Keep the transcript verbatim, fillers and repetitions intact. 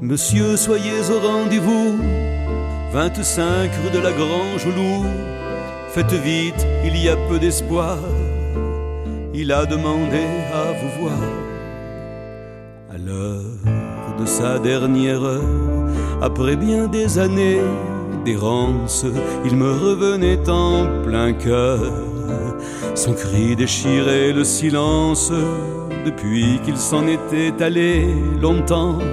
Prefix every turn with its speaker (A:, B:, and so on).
A: Monsieur, soyez au rendez-vous, vingt-cinq rue de la Grange au Loup. Faites vite, il y a peu d'espoir. Il a demandé à vous voir. À l'heure de sa dernière heure, après bien des années d'errance, il me revenait en plein cœur. Son cri déchirait le silence depuis qu'il s'en était allé longtemps.